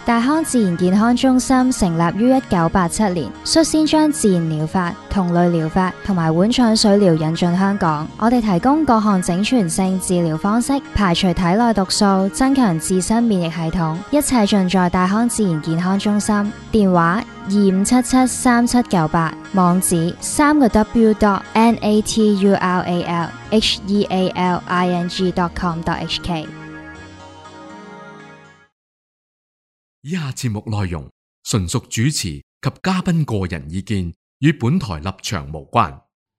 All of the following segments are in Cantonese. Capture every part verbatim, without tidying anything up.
大康自然健康中心成立於一九八七年，率先將自然療法、同類療法同埋碗腸水療引進香港。我哋提供各項整全性治療方式，排除體內毒素，增強自身免疫系統，一切盡在大康自然健康中心。電話二五七七三七九八，網址三個 W dot N A T U R A L H E A L I N G dot com dot H K。 以下節目內容純屬主持及嘉賓個人意見，與本台立場無關。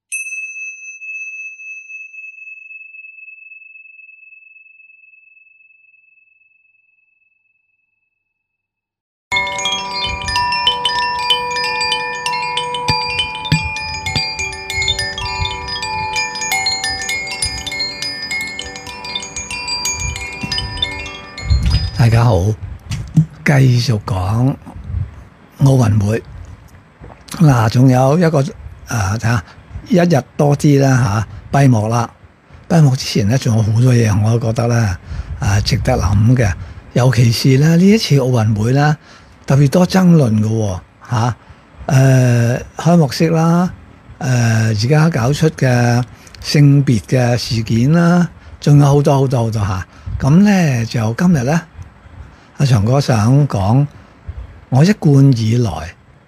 大家好。繼續講奧運會嗱，仲有一個誒睇下一日多啲啦嚇，閉幕啦。閉幕之前咧，仲有好多嘢，我都覺得咧誒值得諗嘅。尤其是咧呢一次奧運會咧，特別多爭論嘅喎嚇。誒開幕式啦，誒而家搞出嘅性別嘅事件啦，仲有好多好多好多嚇。咁咧就今日咧。阿長哥想講，我一貫以來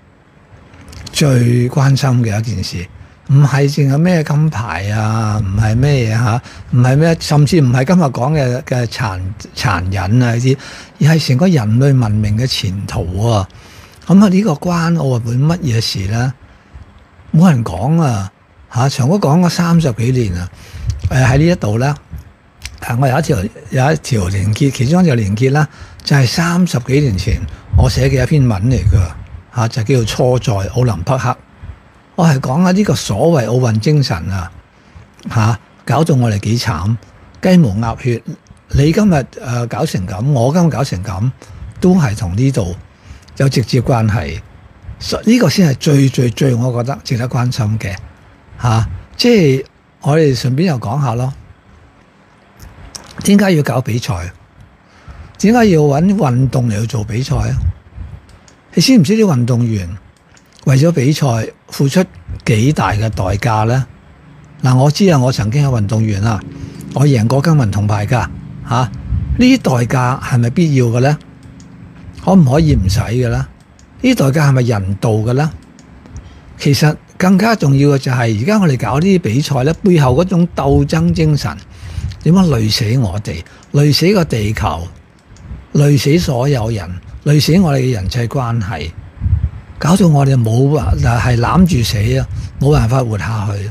最關心嘅一件事，唔係淨係咩金牌啊，唔係咩嘢嚇，唔係咩，甚至唔係今日講嘅嘅殘殘忍啊呢啲，而係成個人類文明嘅前途啊！咁啊呢個關奧運會乜嘢事咧？冇人講啊嚇！長哥講咗三十幾年啊，誒喺呢一度咧。啊！我有一條有一條連結，其中一條連結啦，就係三十幾年前我寫嘅一篇文嚟㗎嚇，就叫做《錯在奧林匹克》。我係講下呢個所謂奧運精神啊嚇，搞到我哋幾慘，雞毛鴨血。你今日誒搞成咁，我今日搞成咁，都係同呢度有直接關係。呢個先係最最最，我覺得值得關心嘅嚇。即係我哋順便又講下咯。點解要搞比賽？點解要揾運動嚟去做比賽啊？你知唔知啲運動員為咗比賽付出幾大嘅代價咧？嗱，我知啊，我曾經係運動員啊，我贏過金銀銅牌噶嚇。呢啲代價係咪必要嘅咧？可唔可以唔使嘅咧？呢啲代價係咪人道嘅咧？其實更加重要嘅就係而家我哋搞呢啲比賽咧，背後嗰種鬥爭精神。點樣累死我哋？累死個地球，累死所有人，累死我哋嘅人際關係，搞到我哋冇辦法係攬住死啊，冇辦法活下去。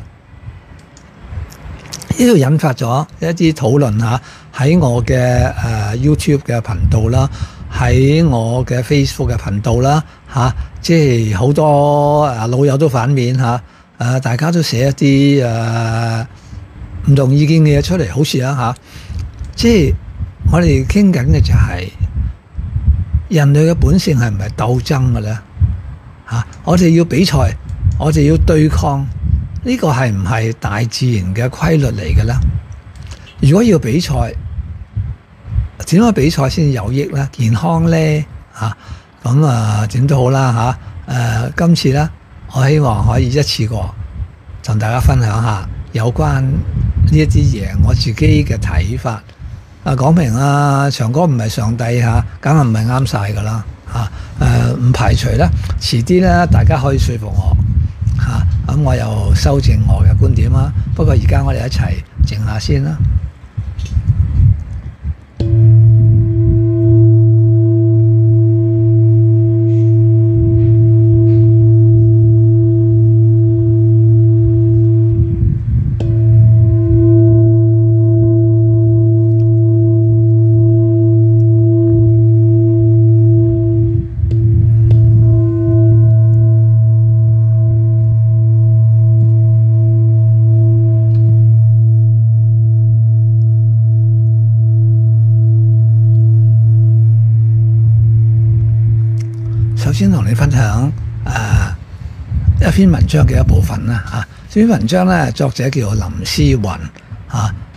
呢度引發咗一啲討論嚇，喺我嘅誒 YouTube 嘅頻道啦，喺我嘅 Facebook 嘅頻道啦嚇，即係好多誒老友都反面嚇，誒大家都寫一啲誒唔同意見嘅嘢出嚟，好事啊嚇！即係我哋傾緊嘅就係人類嘅本性係唔係鬥爭嘅咧嚇？我哋要比賽，我哋要對抗，呢個係唔係大自然嘅規律嚟嘅咧？如果要比賽，點樣比賽先有益咧？健康咧嚇？咁啊點都好啦嚇！誒今次咧，我希望可以一次過同大家分享下有關呢一啲嘢，我自己嘅睇法。啊，講明啊，長哥唔係上帝嚇，梗係唔係啱晒噶啦嚇。誒，唔排除咧，遲啲咧，大家可以說服我嚇，咁我又修正我嘅觀點啦。不過而家我哋一齊靜下先啦。首先同你分享誒、呃、一篇文章嘅一部分啦嚇。呢篇文章咧，作者叫林思雲嚇。誒、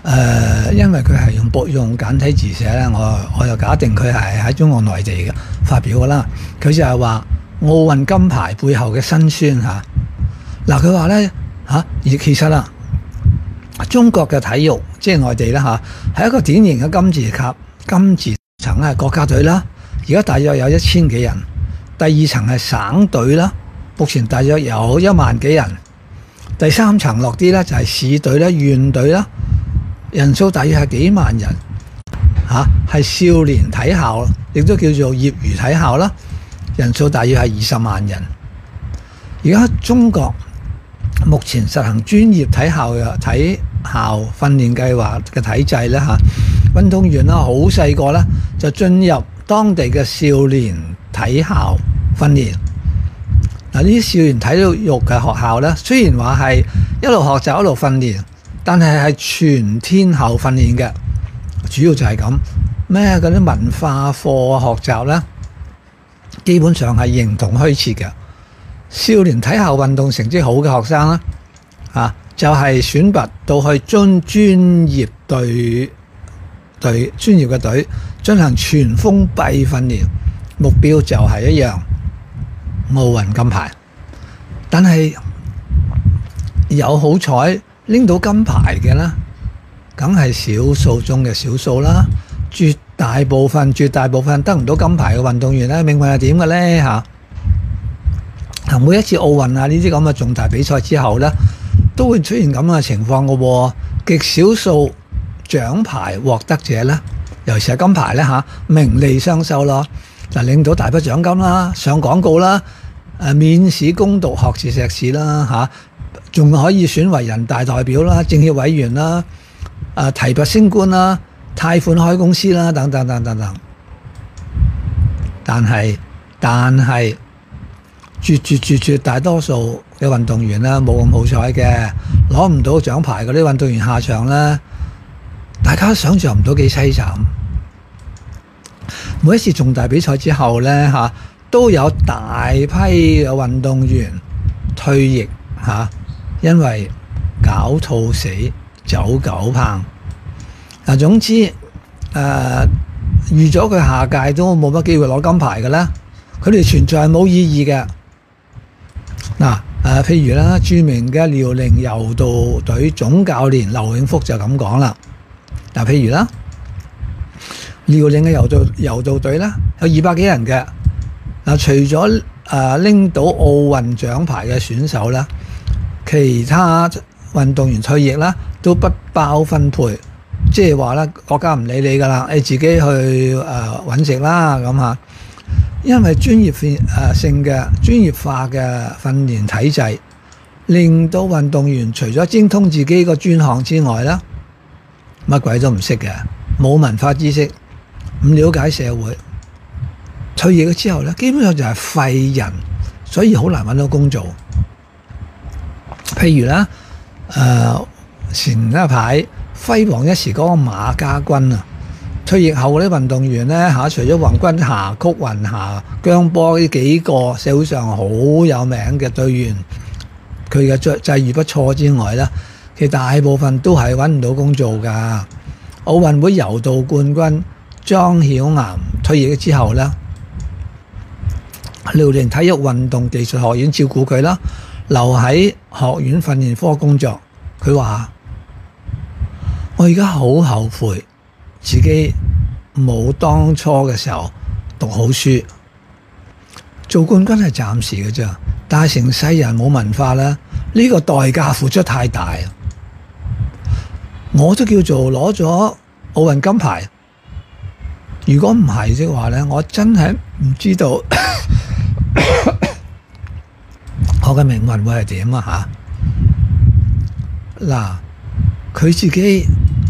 呃，因為佢係用博用簡體字寫咧，我我就假定佢係喺中國內地嘅發表噶啦。佢就係話奧運金牌背後嘅辛酸嚇。嗱，佢話咧嚇，而其實啊，中國嘅體育即係外地啦嚇，係一個典型嘅金字級金字層係國家隊啦。而家大約有一千幾人。第二層係省隊啦，目前大約有一萬幾人。第三層落啲咧就係市隊啦、縣隊啦，人數大約係幾萬人嚇，係少年體校，亦都叫做業餘體校啦，人數大約係二十萬人。而家中國目前實行專業體校嘅體校訓練計劃嘅體制咧嚇，運動員啦好細個啦就進入當地嘅少年體校訓練。嗱，呢啲少年體育嘅學校咧，雖然話係一路學習一路訓練，但係係全天候訓練嘅，主要就係咁咩嗰啲文化課學習咧，基本上係形同虛設嘅。少年體校運動成績好嘅學生咧，啊就係選拔到去專專業隊隊專業嘅隊進行全封閉訓練，目標就係一樣奧運金牌。但係有好彩拎到金牌嘅啦，梗係少數中嘅少數啦。絕大部分絕大部分得唔到金牌嘅運動員咧，命運係點嘅咧嚇？每一次奧運啊呢啲咁嘅重大比賽之後咧，都會出現咁嘅情況嘅喎。極少數獎牌獲得者咧，尤其係金牌咧嚇，名利雙收咯。嗱，領到大筆獎金啦，上廣告啦，誒免試攻讀學士碩士啦嚇，仲可以選為人大代表啦、政協委員啦、誒提拔升官啦、貸款開公司啦等等等等等。但係但係絕絕絕絕大多數嘅運動員咧冇咁好彩嘅，攞唔到獎牌嗰啲運動員下場咧，大家都想象唔到幾凄慘。每一次重大比賽之後咧嚇，都有大批嘅運動員退役嚇，因為狡兔死，走狗烹。嗱，總之誒預咗佢下屆都冇乜機會攞金牌嘅啦，佢哋存在係冇意義嘅。嗱誒，譬如啦，著名嘅遼寧柔道隊總教練劉永福就咁講啦。嗱，譬如啦，遼寧嘅柔道柔道隊咧有二百幾人嘅。嗱，除咗誒拎到奧運獎牌嘅選手啦，其他運動員退役啦都不包分配，即係話咧國家唔理你噶啦，你自己去誒揾食啦咁嚇。因為專業誒性嘅專業化嘅訓練體制，令到運動員除咗精通自己個專項之外咧，乜鬼都唔識嘅，冇文化知識，唔了解社會。退役咗之後咧，基本上就係廢人，所以好難揾到工做。譬如咧，誒、呃、前一排輝煌一時嗰個馬家軍啊，退役後嗰啲運動員咧嚇，除咗黃君霞、曲雲霞、姜波呢幾個社會上好有名嘅隊員，佢嘅際際遇不錯之外咧，其實大部分都係揾唔到工做㗎。奧運會柔道冠軍莊曉岩退役咗之後咧，遼寧體育運動技術學院照顧佢啦，留喺學院訓練科工作。佢話：我而家好後悔自己冇當初嘅時候讀好書。做冠軍係暫時嘅啫，但係成世人冇文化咧，呢個代價付出太大。我都叫做攞咗奧運金牌，如果唔係嘅話咧，我真係唔知道我嘅命運會係點啊嚇！嗱，佢自己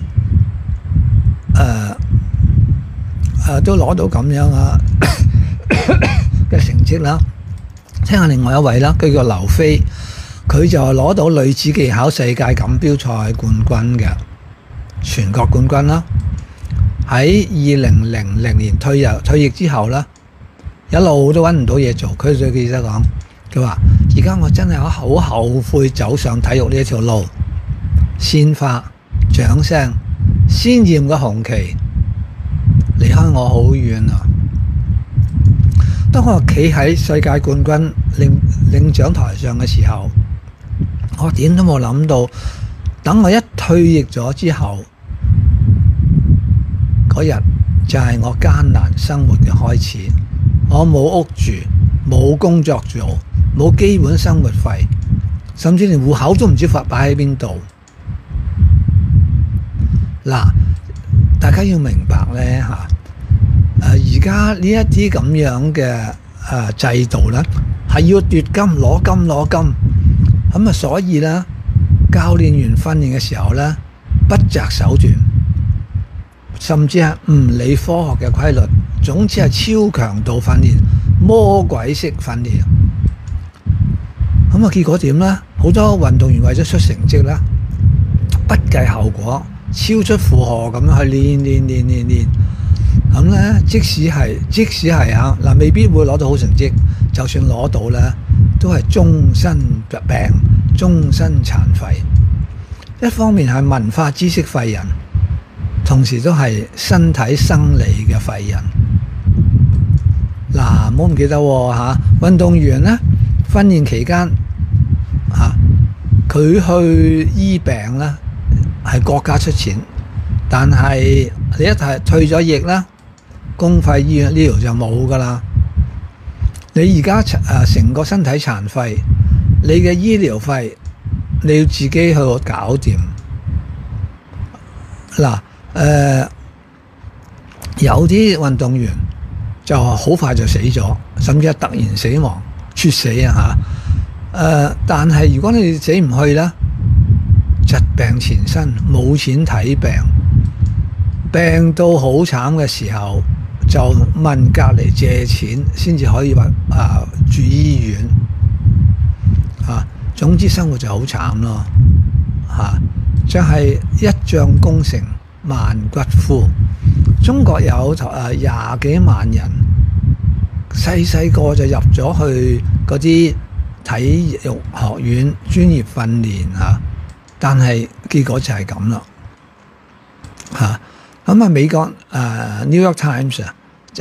誒誒都攞到咁樣啊嘅成績啦。聽下另外一位啦，佢叫劉飛，佢就係攞到女子技巧世界錦標賽冠軍嘅全國冠軍啦。喺二零零零年退役退役之後咧，一路都揾唔到嘢做。佢對記者講，佢話：而家我真係好後悔走上體育呢一條路，鮮花、掌聲、 鮮豔嘅紅旗離開我好遠啊！當我企喺世界冠軍領領獎台上嘅時候，我點都冇諗到，等我一退役咗之後，嗰日就係我艱難生活嘅開始。我冇屋住，冇工作做，冇基本生活費，甚至連戶口都唔知發擺喺邊度。嗱，大家要明白咧嚇，誒而家呢一啲咁樣嘅誒、呃、制度咧，係要奪金攞金攞金，咁啊，所以咧教練員訓練嘅時候咧，不擇手段，甚至係唔理科學嘅規律，總之係超強度訓練、魔鬼式訓練。咁啊，結果點咧？好多運動員為咗出成績咧，不計後果，超出負荷咁樣去練練練練練。咁咧，即使係即使係啊嗱，未必會攞到好成績，就算攞到咧，都係終身疾病、終身殘廢。一方面係文化知識廢人，同時都係身體生理嘅廢人。嗱，唔好唔記得喎嚇，運動員咧訓練期間嚇，佢去醫病咧係國家出錢，但係你一提退咗役啦，公費醫院呢條就冇噶啦。你而家誒成個身體殘廢，你嘅醫療費你要自己去搞掂。嗱，誒有啲運動員就好快就死咗，甚至係突然死亡、猝死啊嚇！誒，但係如果你死唔去咧，疾病纏身，冇錢睇病，病到好慘嘅時候，就問隔離借錢先至可以話啊住醫院啊。總之生活就好慘咯嚇，就係一將功成萬骨枯。中國有誒廿幾萬人，細細個就入咗去嗰啲體育學院專業訓練嚇，但係結果就係咁啦嚇。咁啊，美國誒、呃、New York Times 啊，誒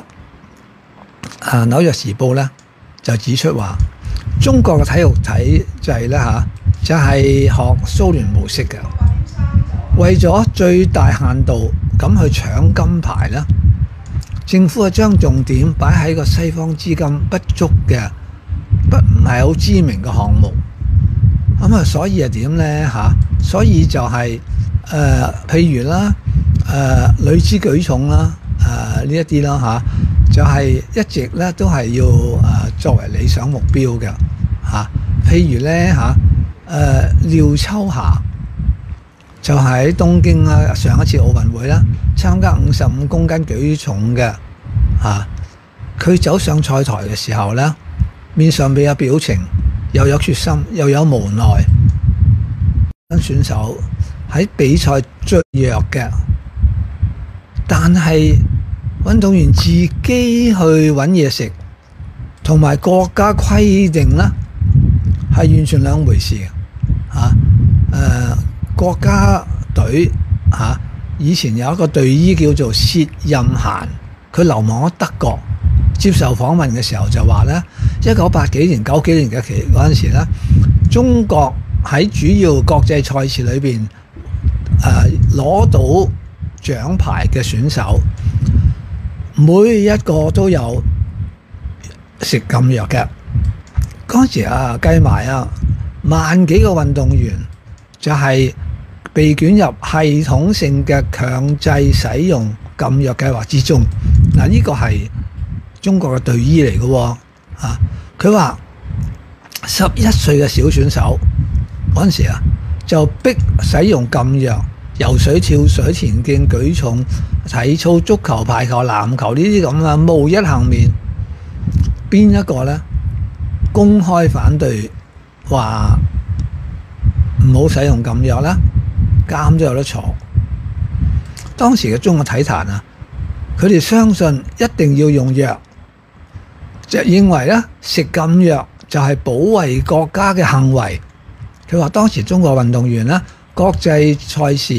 啊紐約時報咧就指出話，中國嘅體育體制咧嚇，就係、是、學蘇聯模式嘅，為咗最大限度咁去搶金牌啦，政府係將重點擺喺個西方資金不足嘅，不唔係好知名嘅項目。咁啊，所以係點咧嚇？所以就係、是、誒、呃，譬如啦，誒、呃、女子舉重啦，誒呢一啲啦嚇，就係、是、一直咧都係要誒、呃、作為理想目標嘅嚇、啊。譬如咧嚇，誒、呃、廖秋霞就喺東京啦，上一次奧運會啦，參加五十五公斤舉重嘅嚇，佢、啊、走上賽台嘅時候咧，面上邊有表情，又有決心，又有無奈。選手喺比賽最弱嘅，但係運動員自己去揾嘢食，同埋國家規定啦，係完全兩回事嘅嚇。誒、啊，國家隊嚇、啊、以前有一個隊醫叫做薛任嫻，佢流亡咗德國，接受訪問嘅時候就話咧，一九八幾年、九幾年嘅期嗰陣時咧，中國喺主要國際賽事裏邊誒攞到獎牌嘅選手，每一個都有食禁藥嘅。嗰陣時啊，計埋啊萬幾個運動員就係被捲入系統性嘅強制使用禁藥計劃之中。嗱，呢個係中國嘅隊醫嚟嘅喎，啊，佢話十一歲嘅小選手嗰陣時啊，就逼使用禁藥，游水、跳水、田徑、舉重、體操、足球、排球、籃球呢啲咁啊，無一幸免。邊一個呢？公開反對話唔好使用禁藥啦，監都有得坐。當時嘅中國體壇啊，佢哋相信一定要用藥，就認為咧食禁藥就係保衛國家嘅行為。佢話當時中國運動員咧，國際賽事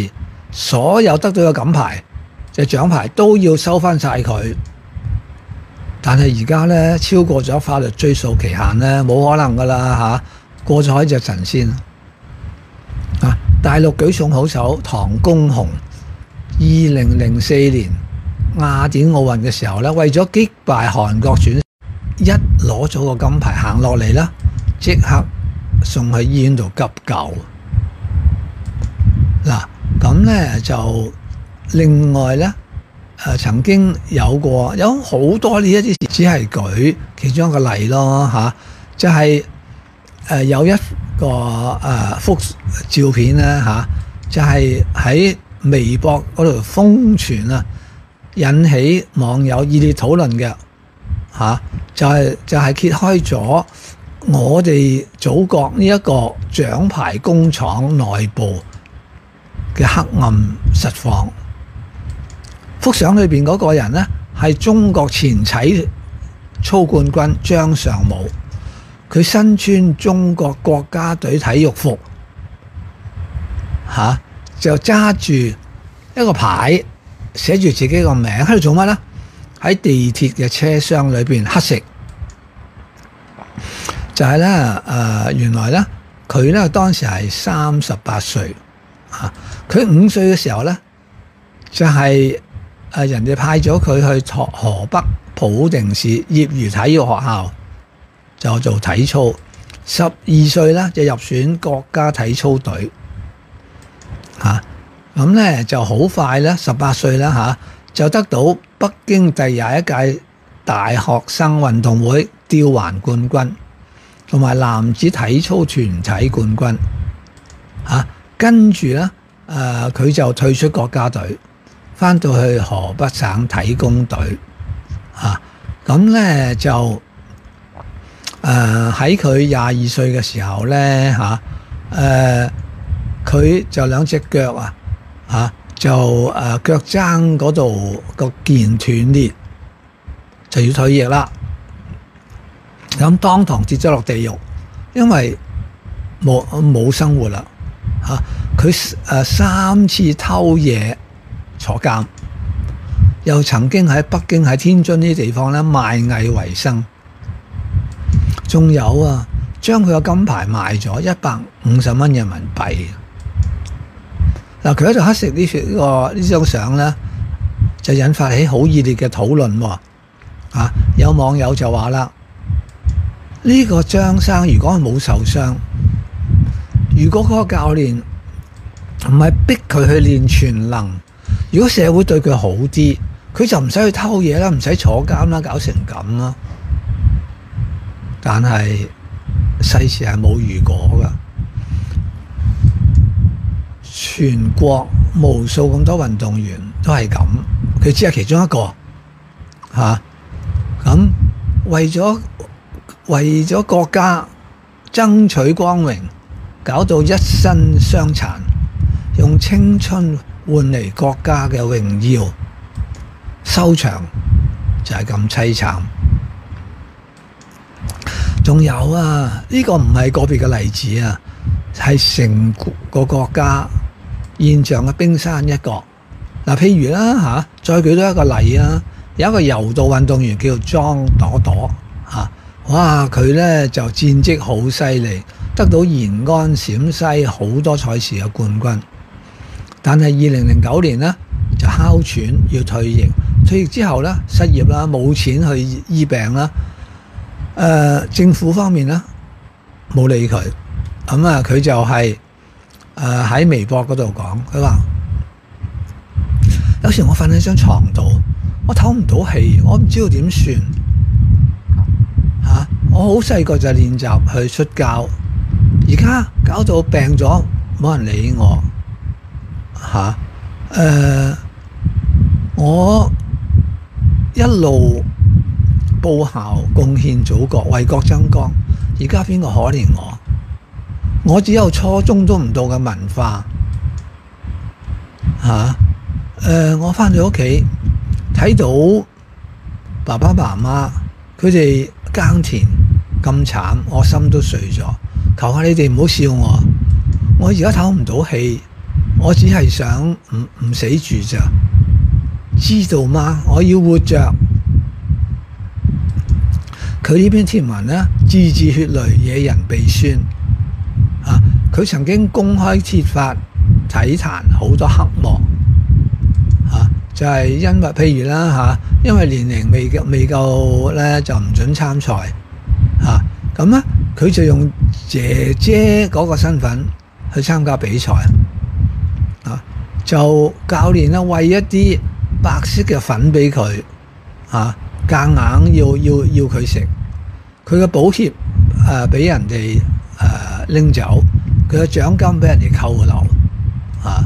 所有得到嘅錦牌嘅獎牌都要收翻晒佢。但係而家咧超過咗法律追訴期限咧，冇可能噶啦嚇，過咗海就神仙啊！大陸舉重好手唐功雄，二零零四年雅典奧運嘅時候咧，為咗擊敗韓國選手，一攞咗個金牌行落嚟啦，即刻送去醫院度急救。嗱，咁咧就另外咧，誒、呃、曾經有過有好多呢一啲事，只係舉其中一個例咯嚇、啊，就係、是、誒、呃、有一個誒、呃、幅照片咧嚇、啊，就係、是、喺微博嗰度瘋傳啊，引起網友熱烈討論嘅嚇，就係、是、就係、是、揭開咗我哋祖國呢一個獎牌工廠內部嘅黑暗實況。幅相裏邊嗰個人呢，係中國前體操冠軍張常武，佢身穿中國國家隊體育服，嚇、啊、就揸住一個牌，寫住自己個名喺度做乜呢？喺地鐵嘅車廂裏邊乞食，就係咧誒，原來咧佢咧當時係三十八歲，嚇佢五歲嘅時候咧就係、是。誒人哋派咗佢去河北保定市業餘體育學校就做體操，十二歲咧就入選國家體操隊嚇，咁、啊、咧就好快咧十八歲啦嚇，就得到北京第廿一屆大學生運動會吊環冠軍，同埋男子體操團體冠軍嚇，跟住咧誒佢就退出國家隊。翻到去河北省體工隊，啊，咁咧就誒喺佢廿二歲嘅時候咧嚇，誒佢就兩隻腳啊嚇就誒、啊、腳踭嗰度個腱斷裂，就要退役啦。咁當堂跌咗落地獄，因為冇冇生活啦嚇。佢、啊、誒三次偷嘢坐監，又曾經喺北京、喺天津呢啲地方咧賣藝為生，仲有啊，將佢個金牌賣咗一百五十蚊人民幣。嗱，佢喺度乞食呢呢個呢張相咧，就引發起好熱烈嘅討論喎。啊，有網友就話啦：呢個張生如果係冇受傷，如果嗰個教練唔係逼佢去練全能，如果社會對佢好啲，佢就唔使去偷嘢啦，唔使坐監啦，搞成咁啦。但係世事係冇如果噶，全國無數咁多運動員都係咁，佢只係其中一個嚇。咁、啊、為咗為咗國家爭取光榮，搞到一身傷殘，用青春換嚟國家嘅榮耀，收場就係咁凄慘。仲有啊，呢、這個唔係個別嘅例子啊，係成個國家現象嘅冰山一角。嗱、啊，譬如啦嚇、啊，再舉多一個例啊，有一個柔道運動員叫做莊朵朵嚇，哇！佢咧就戰績好犀利，得到延安、陝西好多賽事嘅冠軍。但係二零零九年呢，就哮喘要退役，退役之後呢，失業啦，冇錢去醫病啦。誒、呃，政府方面呢，冇理佢，咁啊佢就係誒喺微博嗰度講，佢話有時我瞓喺張床度，我唞唔到氣，我唔知道點算嚇。我好細個就練習去摔跤，而家搞到病咗，冇人理我。嚇！誒、啊呃，我一路報效、貢獻祖國、為國爭光，而家邊個可憐我？我只有初中都唔到嘅文化嚇。誒、啊呃，我翻到屋企睇到爸爸媽媽佢哋耕田咁慘，我心都碎咗。求下你哋唔好笑我，我而家唞唔到氣。 我只係想唔唔死住咋，知道嗎？我要活着。佢呢篇貼文呢，字字血淚，惹人鼻酸。啊！佢曾經公開揭發體壇好多黑幕。啊！就係、是、因為譬如啦嚇、啊，因為年齡未未夠咧，就唔準參賽。嚇咁咧，佢就用姐姐嗰個身份去參加比賽。啊！就教練咧餵一啲白色嘅粉俾佢。啊！夾硬要要要佢食。佢嘅補貼誒俾人哋誒拎走，佢嘅獎金俾人哋扣留。啊！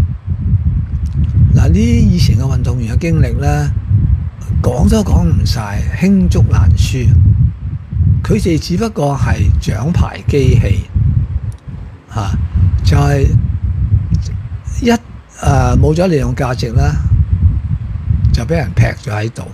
嗱，呢以前嘅運動員嘅經歷咧，講都講唔晒，罄竹難書。佢哋只不過係獎牌機器，嚇、啊、就係、是、一誒冇咗利用價值啦，就俾人劈咗喺度。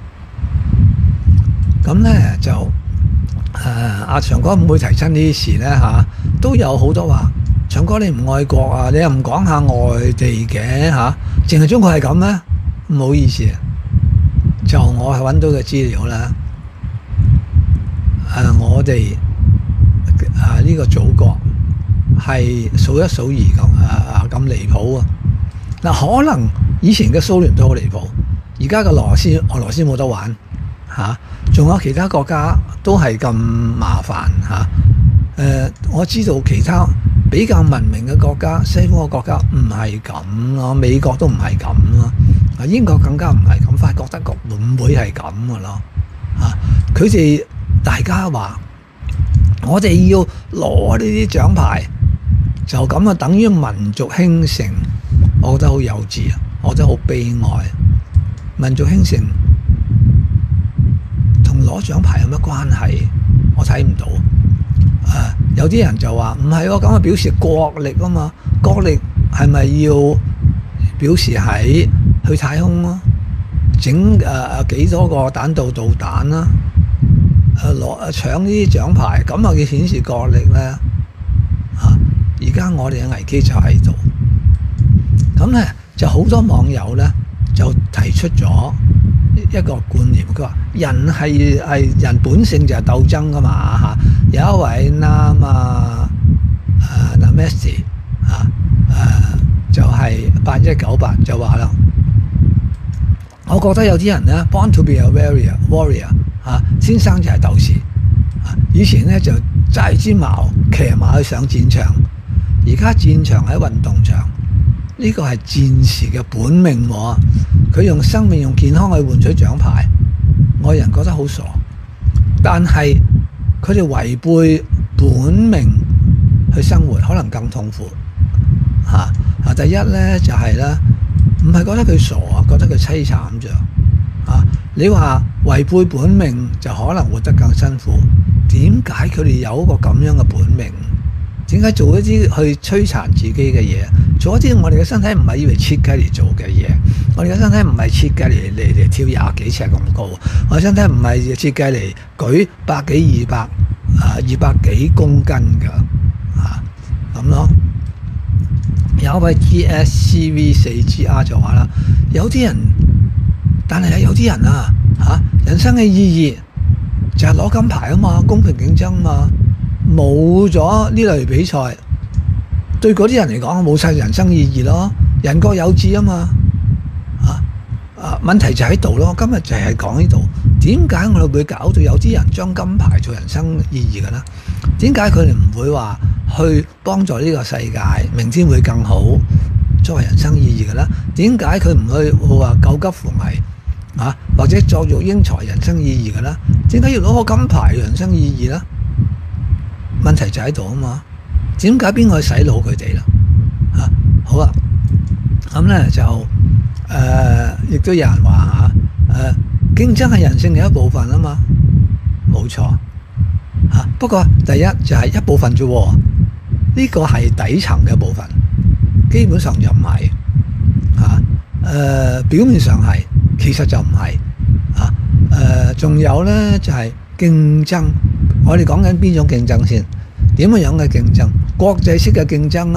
咁咧就誒阿、呃、長哥唔會提親呢啲事咧嚇、啊，都有好多話。長哥你唔愛國啊，你又唔講下外地嘅嚇，淨、啊、係中國係咁咩？唔好意思，就我係揾到嘅資料啦。誒、啊，我哋誒呢個祖國係數一數二咁誒誒咁離譜啊！嗱，可能以前嘅蘇聯都好離譜，而家嘅俄羅斯俄羅斯冇得玩嚇，仲、啊、有其他國家都係咁麻煩嚇。誒、啊，我知道其他比較文明嘅國家，西方嘅國家唔係咁咯，美國都唔係咁咯，啊英國更加唔係咁，法國德國會唔會係咁嘅咯？啊，佢哋大家話我哋要攞呢啲獎牌，就咁啊，等於民族興盛，我覺得好幼稚啊，我覺得好悲哀。民族興盛同攞獎牌有乜關係？我睇唔到。誒、啊，有啲人就話唔係喎，咁啊表示國力啊嘛，國力係咪要表示喺去太空咯？整誒誒幾多個彈道導彈啦？誒攞誒搶呢啲獎牌，咁啊要顯示國力咧？嚇、啊！而家我哋嘅危機就喺度。咁咧就好多網友咧就提出咗一個觀念，佢話人係係人本性就係鬥爭噶嘛嚇。有一位啱啊誒 Namaste 啊誒就係八一九八就話啦，我覺得有啲人咧 born to be a warrior warrior 啊，先生就係鬥士啊。以前咧就揸支矛騎馬去上戰場，而家戰場喺運動場，呢個係戰士嘅本命喎。佢用生命用健康去換取獎牌，外人覺得好傻，但係佢哋違背本命去生活，可能更痛苦嚇。啊，第一咧就係、是、咧，唔係覺得佢傻啊，覺得佢凄慘啫。啊，你話違背本命就可能活得更辛苦，點解佢哋有一個咁樣嘅本命？點解做一啲去摧殘自己嘅嘢？做一啲我哋嘅身體唔係以為設計嚟做嘅嘢，我哋嘅身體唔係設計嚟嚟嚟跳廿幾尺咁高，我哋身體唔係設計嚟舉百幾二百啊二百幾公斤㗎啊咁咯。有一位 G S C V 四 G R 就話啦，有啲人，但係有啲人啊嚇，人生嘅意義就係攞金牌啊嘛，公平競爭啊嘛。冇咗呢類比賽，對嗰啲人嚟講冇晒人生意義咯。人各有志啊嘛，啊啊問題就喺度咯。今日就係講呢度，點解我哋會搞到有啲人將金牌做人生意義嘅咧？點解佢哋唔會話去幫助呢個世界，明天會更好，作為人生意義嘅咧？點解佢唔去話救急扶危啊，或者作育英才人生意義嘅咧？點解要攞個金牌人生意義咧？問題就喺度啊嘛，點解邊個去洗腦佢哋啦？嚇、啊、好啊，咁咧就誒，亦、呃、都有人話嚇誒，競爭係人性嘅一部分啊嘛，冇錯嚇、啊。不過第一就係、是、一部分啫喎，呢、這個係底層嘅部分，基本上就唔係嚇誒，表面上係，其實就唔係嚇誒。仲、呃、有咧就係、是、競爭。我哋講緊邊種競爭先？點樣樣嘅競爭？國際式嘅競爭啊，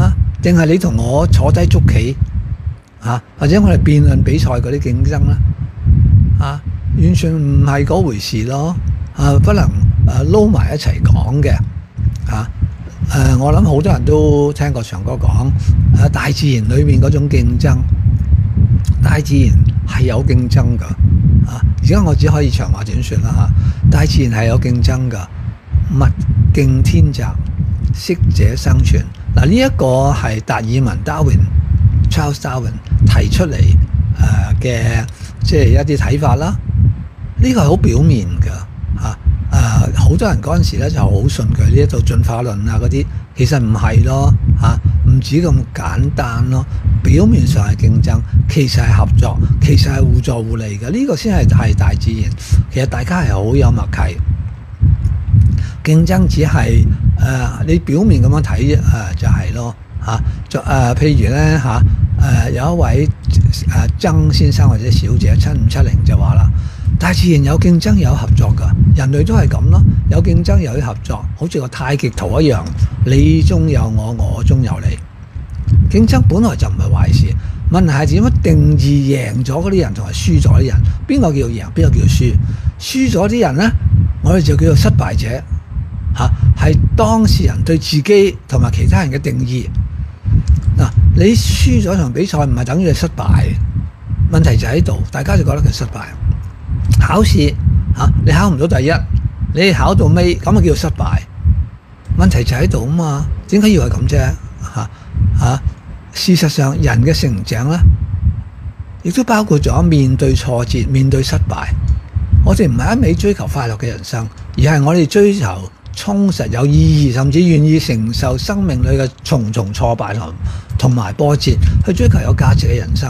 定係你同我坐低捉棋啊，或者我哋辯論比賽嗰啲競爭咧啊，完全唔係嗰回事咯。啊，不能誒撈埋一齊講嘅啊。誒，我諗好多人都聽過長哥講誒，大自然裏面嗰種競爭，大自然係有競爭㗎啊。而家我只可以長話短説啦嚇，大自然係有競爭㗎，物競天擇，適者生存。嗱，呢一個係達爾文 Darwin Charles Darwin 提出嚟誒嘅，即係一啲睇法啦。呢個係好表面㗎嚇。誒、呃、好多人嗰陣時咧就好信佢呢一套進化論啊嗰啲，其實唔係咯嚇，唔止咁簡單咯。表面上係競爭，其實係合作，其實係互助互利嘅。呢、這個先係係大自然。其實大家係好有默契。競爭只係誒、呃、你表面咁樣睇誒、呃、就係、是、咯嚇。就、呃、誒譬如咧嚇誒有一位誒、呃、曾先生或者小姐七五七零就話啦。大自然有競爭有合作㗎，人類都係咁咯，有競爭有合作，好似個太極圖一樣，你中有我，我中有你。競爭本來就唔係壞事，問題係點樣定義贏咗嗰啲人同埋輸咗啲人？邊個叫贏？邊個叫輸？輸咗啲人呢，我哋就叫做失敗者嚇，係當事人對自己同埋其他人嘅定義。嗱，你輸咗場比賽唔係等於你失敗，問題就喺度，大家就覺得佢失敗。考試嚇、啊，你考唔到第一，你考到尾咁啊叫做失敗。問題就喺度啊嘛，點解要係咁啫？嚇嚇，事實上人嘅成長咧，亦都包括咗面對挫折、面對失敗。我哋唔係一味追求快樂嘅人生，而係我哋追求充實有意義，甚至願意承受生命裏嘅重重挫敗同同埋波折，去追求有價值嘅人生。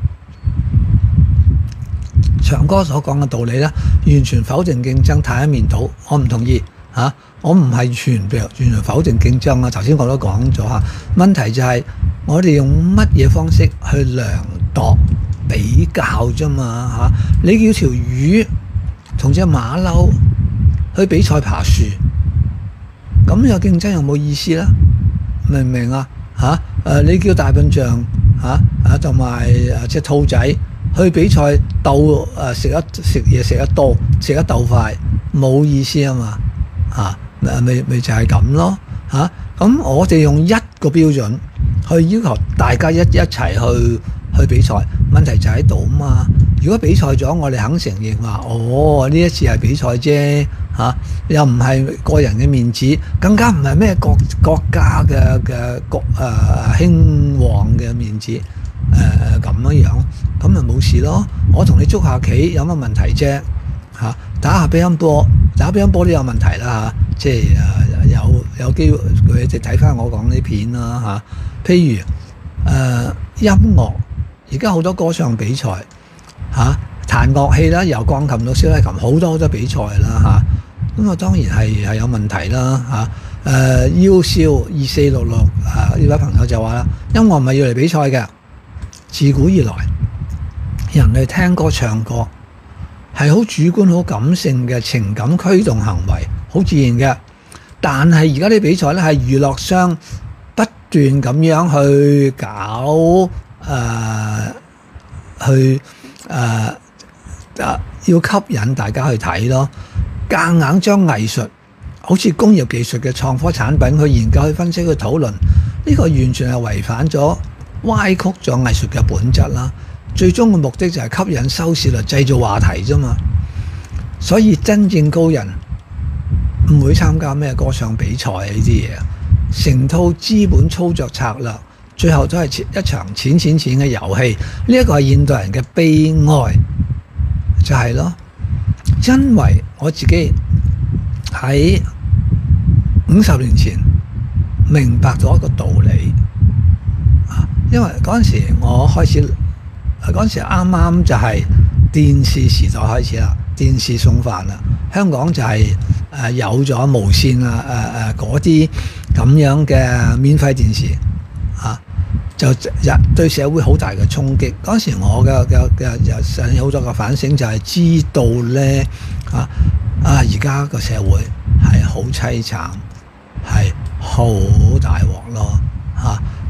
長哥所講嘅道理咧，完全否定競爭，太一面倒，我唔同意嚇、啊。我唔係全完全否定競爭啊。頭先我都講咗嚇，問題就係我哋用乜嘢方式去量度比較啫嘛嚇。你叫條魚同隻馬騮去比賽爬樹，咁有競爭有冇意思咧？明唔明啊？嚇誒，你叫大笨象嚇嚇同埋誒隻兔仔去比賽鬥誒食一食嘢食得多食得鬥快，冇意思啊嘛嚇，咪咪就係咁咯嚇。咁我哋用一個標準去要求大家一一齊去去比賽，問題就喺度啊嘛。如果比賽咗，我哋肯承認話，哦呢一次係比賽啫嚇，又唔係個人嘅面子，更加唔係咩國國家嘅嘅國誒興旺嘅面子。誒咁樣樣，咁咪冇事咯。我同你捉下棋有乜問題啫？嚇、啊，打下乒乓波，打乒乓波都有問題啦嚇、啊。即係誒、呃、有有機會佢哋睇翻我講呢片啦嚇、啊。譬如誒、呃、音樂，而家好多歌唱比賽嚇、啊，彈樂器啦，由鋼琴到小提琴，好多好多比賽啦嚇。咁啊當然係係有問題啦嚇。誒腰少二四六六啊呢位朋友就話啦，音樂唔係要嚟比賽嘅。自古以來，人類聽歌唱歌係好主觀、好感性嘅情感驅動行為，好自然嘅。但係而家啲比賽咧係娛樂商不斷咁樣去搞，誒、呃，去誒、呃，要吸引大家去睇咯。夾硬將藝術好似工業技術嘅創科產品去研究、去分析、去討論，呢個完全係違反咗。歪曲咗藝術嘅本質啦，最終嘅目的就係吸引收視率、製造話題啫嘛。所以真正高人唔會參加咩歌唱比賽呢啲嘢，成套資本操作策略，最後都係一場錢錢錢嘅遊戲。呢一個係現代人嘅悲哀，就係咯。因為我自己喺五十年前明白咗一個道理。因為嗰陣時我開始，嗰陣時啱啱就係電視時代開始啦，電視送飯啦。香港就係、是、誒、呃、有咗無線啊誒誒嗰啲咁樣嘅免費電視啊，就日對社會好大嘅衝擊。嗰陣時我嘅嘅嘅又上好多嘅反省，就係知道咧啊啊而家個社會係好凄慘，係好大鑊咯嚇。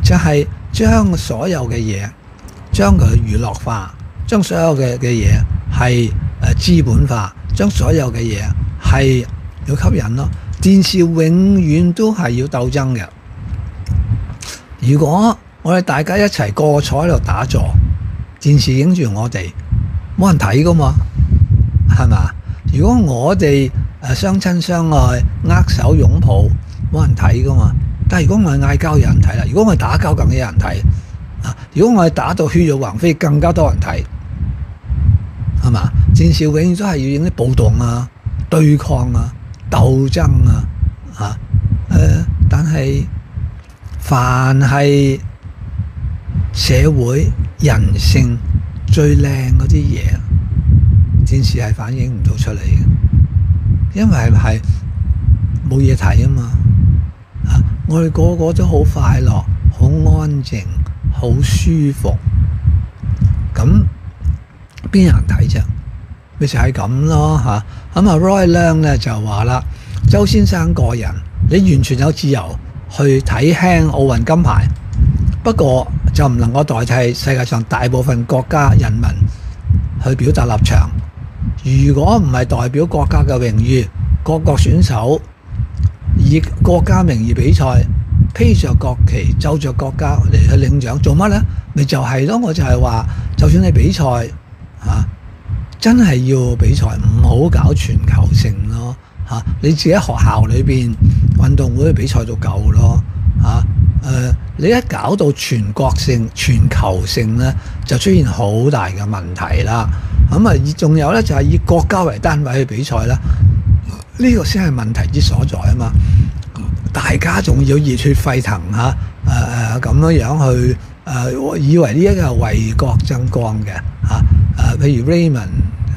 就係將所有嘅嘢，將佢娛樂化，將所有嘅嘅嘢係誒資本化，將所有嘅嘢係要吸引咯。電視永遠都係要鬥爭嘅。如果我哋大家一齊個個坐喺度打坐，電視影住我哋，冇人睇噶嘛，係嘛？如果我哋誒相親相愛、握手擁抱，冇人睇噶嘛。但係如果我哋嗌交，有人睇啦；如果我哋打交，更加有人睇。啊，如果我哋打到血肉橫飛，更加多人睇，係嘛？電視永遠都係要影啲暴動啊、對抗啊、鬥爭啊，嚇、啊、誒、呃。但係凡係社會人性最靚嗰啲嘢，電視係反映唔到出嚟嘅，因為係冇嘢睇啊嘛。啊，我哋個個都好快樂、好安靜、好舒服，咁邊有人睇啫？咪就係咁咯嚇。咁啊 Roy Leung 咧就話啦，周先生個人，你完全有自由去睇輕奧運金牌，不過就唔能夠代替世界上大部分國家人民去表達立場。如果唔係代表國家嘅榮譽，各國選手以國家名義比賽，披着國旗、奏着國家嚟去領獎，做乜呢？咪就係咯，我就係話，就算你比賽嚇、啊，真係要比賽，唔好搞全球性咯嚇、啊。你自己學校裏邊運動會比賽就夠咯嚇。誒、啊呃，你一搞到全國性、全球性呢，就出現好大嘅問題啦。咁啊，仲有呢，就係、是、以國家為單位去比賽啦，呢、這個先係問題之所在啊嘛。大家仲要熱血沸騰嚇，誒誒咁樣樣去誒、呃，以為呢一個係為國爭光嘅嚇。誒、呃，譬如 Raymond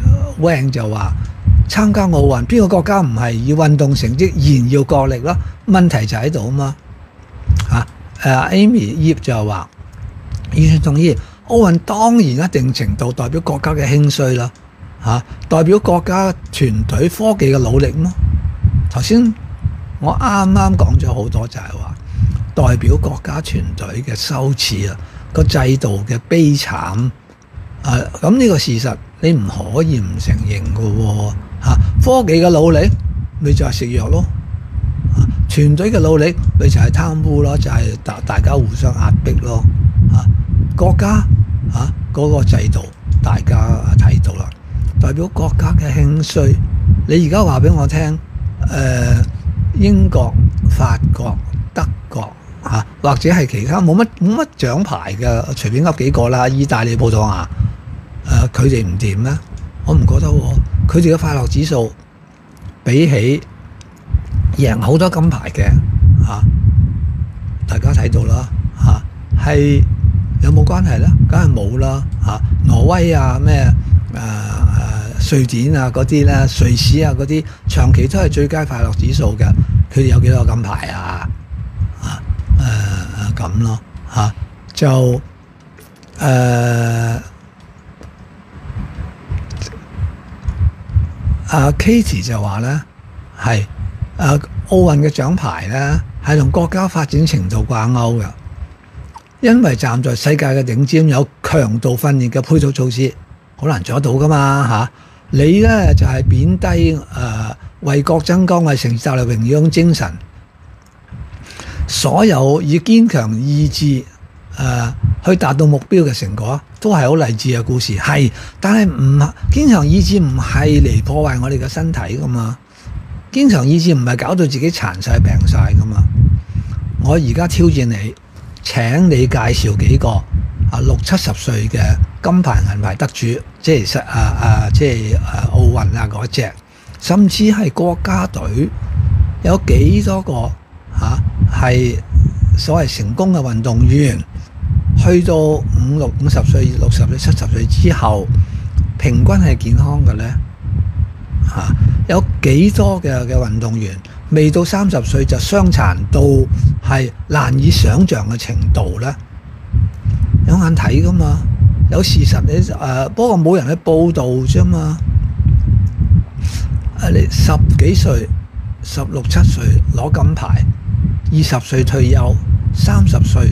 Wang 就話參加奧運，邊個國家唔係以運動成績炫耀國力咯？問題就喺度啊嘛嚇。誒、啊、Amy Yip 就話完全同意，奧運當然一定程度代表國家嘅興衰啦嚇，代表國家團隊科技嘅努力咯。頭先我啱啱講咗好多，就係話代表國家團隊嘅羞恥啊，個制度嘅悲慘啊，咁呢個事實你唔可以唔承認嘅喎嚇。科技嘅努力咪就係食藥咯，團隊嘅努力咪就係貪污咯，就係大大家互相壓迫咯嚇。國家嚇嗰個制度大家睇到啦，代表國家嘅興衰。你而家話俾我聽誒？英國、法國、德國嚇、啊，或者係其他冇乜冇乜獎牌嘅，隨便噏幾個啦。意大利、葡萄牙，誒佢哋唔掂咩？我唔覺得喎。佢哋嘅快樂指數比起贏好多金牌嘅嚇、啊，大家睇到啦嚇，係、啊、有冇關係咧？梗係冇啦嚇。挪威啊咩誒？瑞典啊嗰啲咧，瑞士啊嗰啲長期都係最佳快樂指數嘅，佢哋有幾多個金牌啊？啊誒咁咯嚇，就誒、呃、啊 Katie 就話咧係誒奧運嘅獎牌咧係同國家發展程度掛鈎嘅，因為站在世界嘅頂尖有強度訓練嘅配套措施，好難做得到噶嘛嚇。啊你咧就係、是、貶低誒、呃、為國爭光、為成就嚟榮耀種精神，所有以堅強意志誒、呃、去達到目標嘅成果，都係好勵志嘅故事。係，但係唔堅強意志唔係嚟破壞我哋嘅身體噶嘛？堅強意志唔係搞到自己殘晒病晒噶嘛？我而家挑戰你，請你介紹幾個啊六七十歲嘅金牌銀牌得主，即係實啊啊即係啊奧運啊嗰隻，甚至係國家隊有幾多個嚇係、啊、所謂成功嘅運動員，去到五六五十歲、六十歲、七十歲之後，平均係健康嘅咧嚇？有幾多嘅嘅運動員未到三十歲就傷殘到係難以想像嘅程度咧？有眼睇噶嘛？有事實你誒、呃，不過冇人去報導啫嘛。誒，你十幾歲、十六七歲攞金牌，二十歲退休，三十歲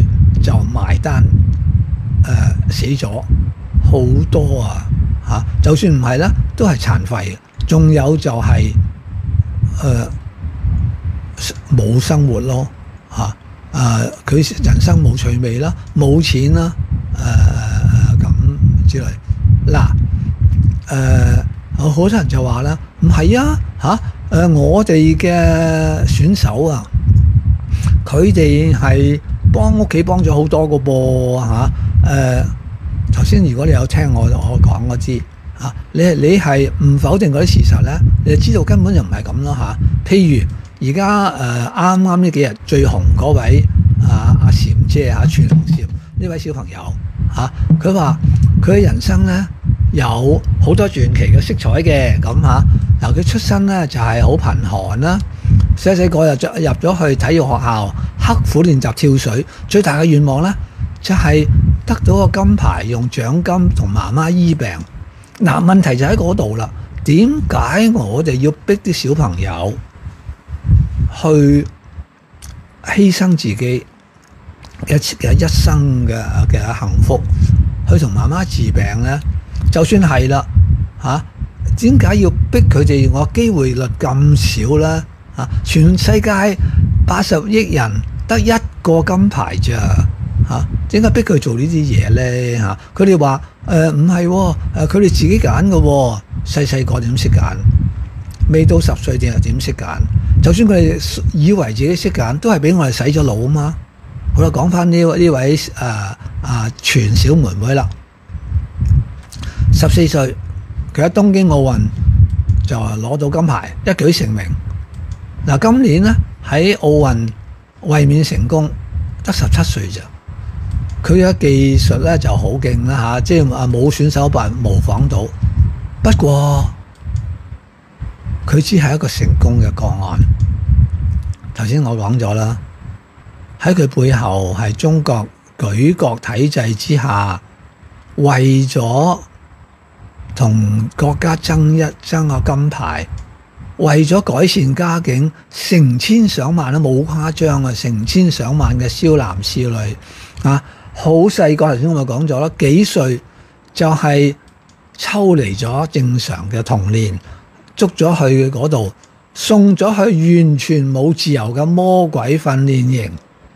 就埋單誒、呃、死咗好多啊嚇！就算唔係啦，都係殘廢嘅。仲有就係誒冇生活咯嚇，誒佢人生冇趣味啦，冇錢啦，誒咁之類。嗱誒，好多人就話啦，唔係啊嚇誒，我哋嘅選手啊，佢哋係幫屋企幫咗好多個噃嚇誒。頭先如果你有聽我我講我知。啊！你你係唔否定嗰啲事實咧？你就知道根本就唔係咁咯嚇。譬如而家誒啱啱呢幾日最紅嗰位啊阿嬋姐嚇，全紅嬋呢位小朋友嚇，佢話佢嘅人生咧有好多傳奇嘅色彩嘅咁嚇。嗱，佢出身咧就係好貧寒啦，細細個就入咗去體育學校，刻苦練習跳水，最大嘅願望咧就係得到個金牌，用獎金同媽媽醫病。嗱，問題就喺嗰度啦。點解我哋要逼啲小朋友去犧牲自己嘅嘅一生嘅嘅幸福，去同媽媽治病咧？就算係啦，嚇點解要逼佢哋？我機會率咁少啦，嚇全世界八十億人得一個金牌咋嚇？點解逼佢做呢啲嘢咧？嚇佢哋話。誒唔係喎，誒佢哋自己揀嘅喎，細細個點識揀？未到十歲定係點識揀？就算佢哋以為自己識揀，都係俾我哋洗咗腦啊嘛！好啦，講翻呢呢位誒啊全小妹妹啦，十四歲，佢喺東京奧運就攞到金牌，一舉成名。嗱，今年咧喺奧運衛冕成功，得十七歲咋。佢嘅技術咧就好勁啦嚇，即係啊冇選手辦模仿到。不過佢只係一個成功嘅個案。頭先我講咗啦，喺佢背後係中國舉國體制之下，為咗同國家爭一爭個金牌，為咗改善家境，成千上萬都冇誇張啊，成千上萬嘅少男少女啊！好細個，頭先我咪講咗啦，幾歲就係抽離咗正常嘅童年，捉咗去嗰度，送咗去完全冇自由嘅魔鬼訓練營，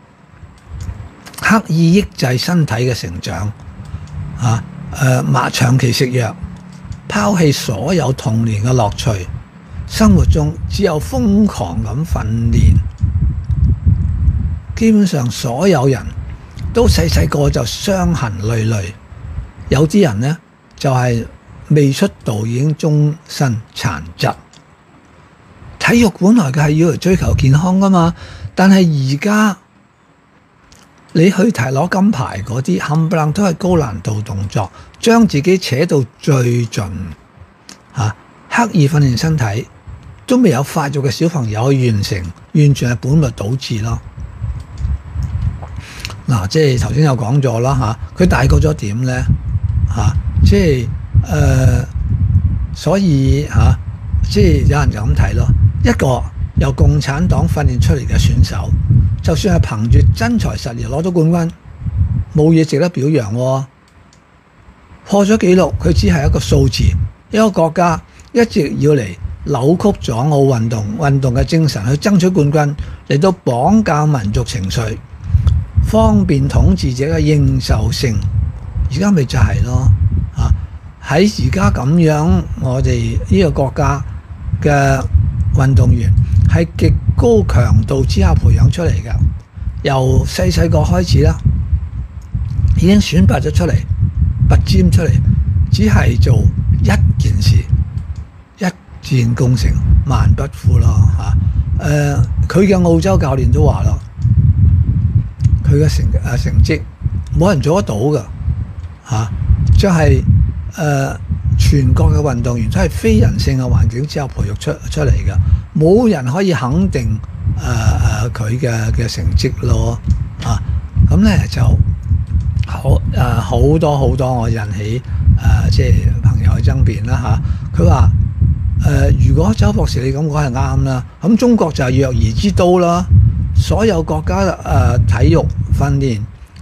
刻意抑制身體嘅成長，啊誒，麻、呃、長期食藥，拋棄所有童年嘅樂趣，生活中只有瘋狂咁訓練，基本上所有人都細細個就傷痕累累，有啲人呢，就係、是、未出道已經終身殘疾。體育本來嘅係要嚟追求健康噶嘛，但係而家你去提攞金牌嗰啲冚唪唥都係高難度動作，將自己扯到最盡嚇、啊，刻意訓練身體，都未有發育嘅小朋友去完成，完全係本末倒置咯。嗱、啊，即係頭先有講咗啦嚇，佢大個咗點咧嚇？即係誒、呃，所以嚇、啊，即係有人就咁睇咯。一個由共產黨訓練出嚟嘅選手，就算係憑住真材實料攞到冠軍，冇嘢值得表揚喎。破咗紀錄，佢只係一個數字。一個國家一直要嚟扭曲咗奧運動運動嘅精神，去爭取冠軍，嚟到綁架民族情緒，方便統治者嘅認受性。而家咪就係咯嚇，喺而家咁樣，我哋呢個國家嘅運動員係極高強度之下培養出嚟嘅，由細細個開始啦，已經選拔咗出嚟，拔尖出嚟，只係做一件事，一戰功成萬不負咯嚇。誒，佢嘅澳洲教練都話啦，佢嘅成誒成績冇人做得到㗎嚇，即係誒全國嘅運動員都係非人性嘅環境之下培育出出嚟嘅，冇人可以肯定誒誒佢嘅嘅成績咯啊。咁咧就好誒好多好多我引起誒、呃、即係朋友嘅爭辯啦嚇。佢話誒如果周博士你咁講係啱啦，咁中國就係弱兒之都啦，所有國家誒、呃、體育訓練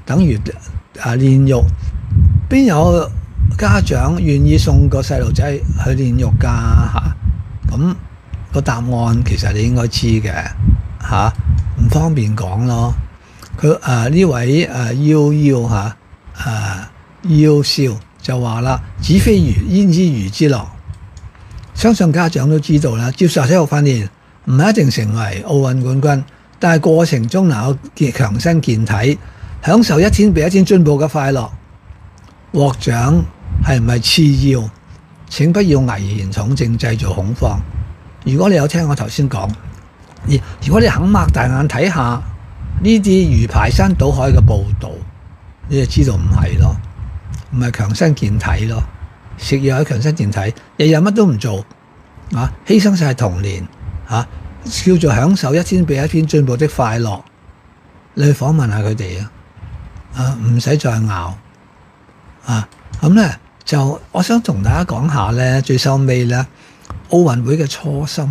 等於啊練肉，邊有家長願意送個細路仔去練肉㗎嚇？咁、個答案其實你應該知嘅嚇，唔方便講咯。佢誒呢位誒夭夭嚇誒夭少就話啦：子非魚，焉知魚之樂？相信家長都知道啦，接受體育訓練唔係一定成為奧運冠軍，但係過程中能夠強身健體，享受一天比一天進步嘅快樂，獲獎係唔係次要？請不要危言聳聽，製造恐慌。如果你有聽我頭先講，如果你肯擘大眼睇下呢啲魚排山倒海嘅報導，你就知道唔係咯，唔係強身健體咯。食藥去強身健體，日日乜都唔做啊，犧牲晒童年啊，叫做享受一天比一天進步的快樂。你去訪問下佢哋啊，啊唔使再拗啊。咁咧就我想同大家講下咧，最收尾咧奧運會嘅初心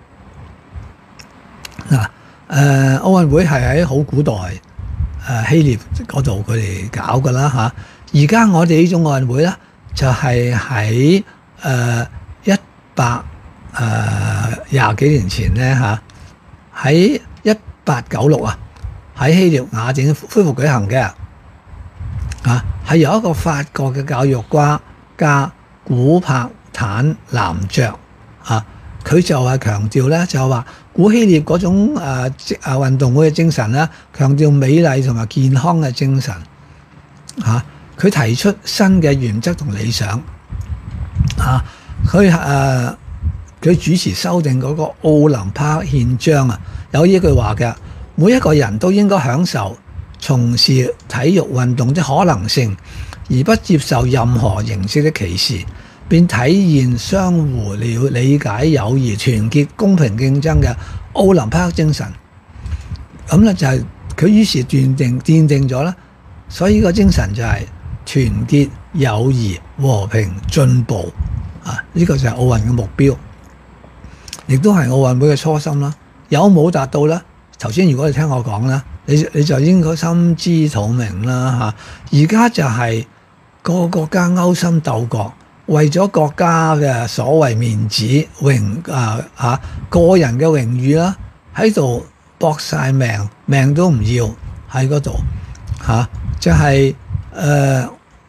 嗱，誒、呃、奧運會係喺好古代誒、呃、希臘嗰度佢哋搞噶啦嚇，而家我哋呢種奧運會咧。就係喺誒一百誒廿幾年前咧嚇，喺一八九六啊，喺希臘雅典恢復舉行嘅嚇，係由一個法國嘅教育家家古柏坦男爵啊，佢就係強調咧，就係話古希臘嗰種誒誒運動會嘅精神咧，強調美麗同埋健康嘅精神嚇。佢提出新嘅原則同理想，啊！佢誒佢主持修訂嗰個奧林匹克憲章啊，有呢句話嘅，每一個人都應該享受從事體育運動的可能性，而不接受任何形式的歧視，並體現相互了理解、友誼、團結、公平競爭嘅奧林匹克精神。咁咧就係佢於是斷定奠定咗啦，所以呢個精神就係、是。團結、友誼、和平、進步啊！呢、這個就係奧運嘅目標，亦都係奧運會嘅初心啦。有冇達到咧？頭先如果你聽我講啦，你你就應該心知肚明啦嚇。而家就係個個國家勾心鬥角，為咗國家嘅所謂面子、榮啊嚇個人嘅榮譽啦，喺度搏晒命，命都唔要喺嗰度嚇，就係、是。誒呢、